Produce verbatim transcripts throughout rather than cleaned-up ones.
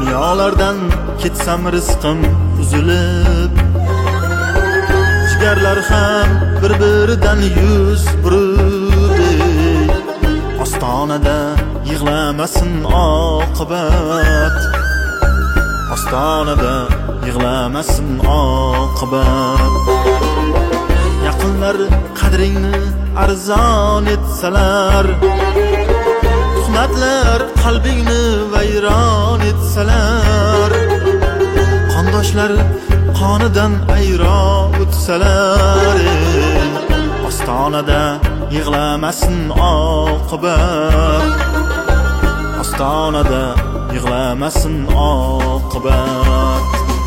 Dunyolardan ketsam rizqim uzilib, jigarlar ham bir-biridan yuz burdi. Ostonada yig'lamasin oqibat, ostonada yig'lamasin oqibat. Yaqinlar qadringni arzon etsalar, tuhmatlar qalbingni vayron etsalar, qondoshlar qonidan ayro o'tsalar, ostonada yig'lamasin oqibat, ostonada yig'lamasin oqibat.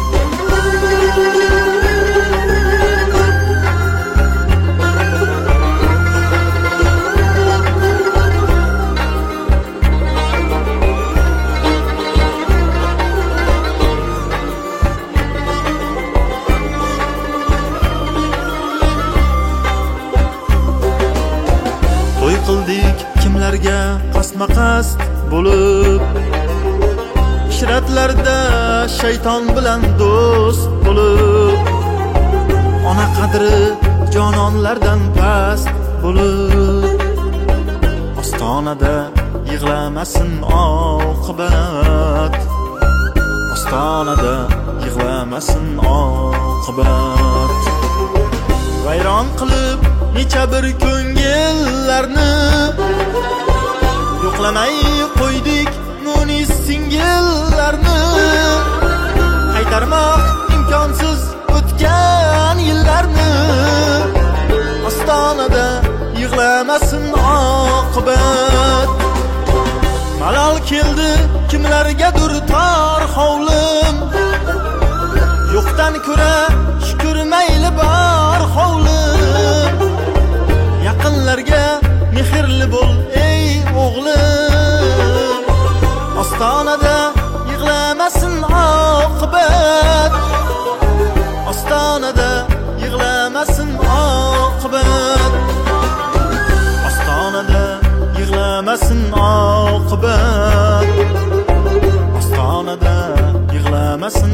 To'y qildik kimlarga qasma-qasd bo'lib, ishratlarda shayton bilan do'st bo'lib, ona qadri jononlardan past bo'lib, ostonada yig'lamasin oqibat, ostonada yig'lamasin oqibat. Vayron qilib necha bir ko'ngillarni, yo'qlamay qo'ydik munis singillarni. Qaytarmoq imkonsiz o'tgan yillarni, ostonada yig'lamasin oqibat. Malol keldi kimlargadir tor hovlim, yo'qdan ko'ra shukr mayli bor hovlim. Yaqinlarga mehrli bo'l ey o'g'lim, ostonada yig'lamasin oqibat, ostonada yig'lamasin oqibat, ostonada yig'lamasin oqibat, ostonada yig'lamasin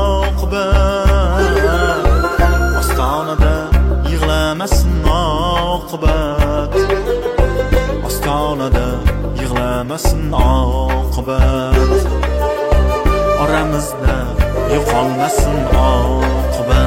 oqibat, ostonada yig'lamasin oqibat, ostonada yig'lamasin oqibat, oramizda yo'qolmasin oqibat.